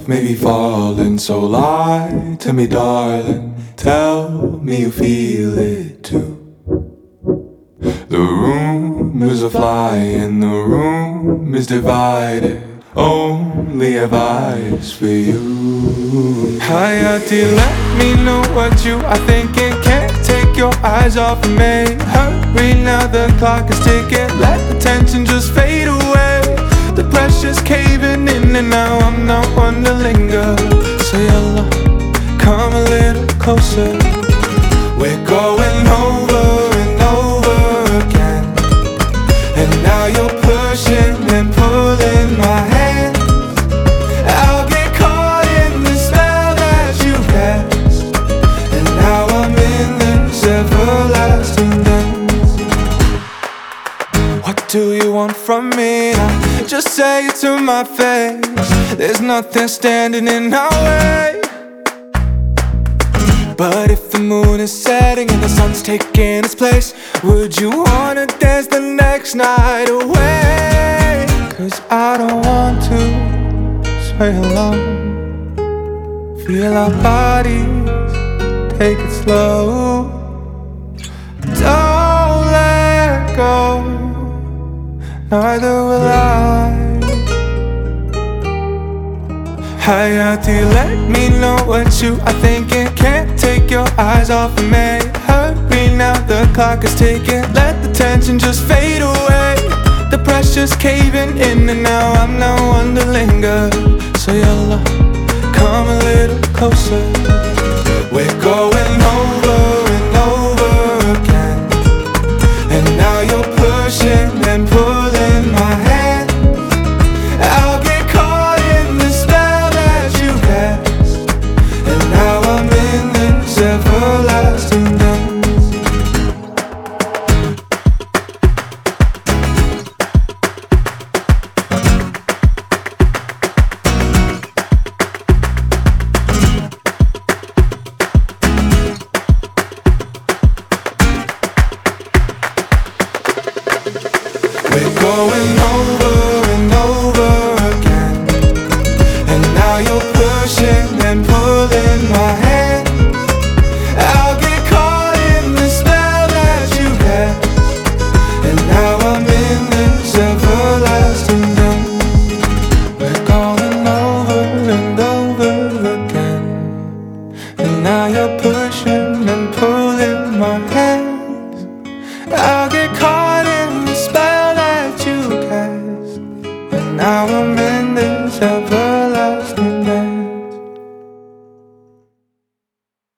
love may be falling, so lie to me, darling. Tell me you feel it too. The rumors are flying, the room is divided. Only advice for you. Hayati, let me know what you are thinking. Can't take your eyes off of me. Hurry now, the clock is ticking. Let the tension just fade away. The pressure's caving in and now I'm not one to linger. Say hello, come a little closer. We're going over and over again. And now you're pushing and pulling my hand. I'll get caught in the spell that you cast. And now I'm in this everlasting dance. What do you want from me now? Just say it to my face. There's nothing standing in our way. But if the moon is setting and the sun's taking its place, would you wanna dance the next night away? 'Cause I don't want to sway alone. Feel our bodies, take it slow. Don't let go, neither will I. Hayati, let me know what you are thinking. Can't take your eyes off of me. Hurry now, the clock is ticking. Let the tension just fade away. The pressure's caving in and now I'm not one to linger. So yalla, come a little closer. We're going over and over again. And now you're pushing and pulling my hand. I'll get caught in the spell that you cast. And now I'm in this everlasting dance. We're going over and over again. And now you're pushing and pulling my hand. I'll get caught in the spell that you cast. And now I'm in this everlasting dance. We're going over and over again. And now you're pushing and pulling my hands. I'll get caught in the spell that you cast. And now I'm in this ever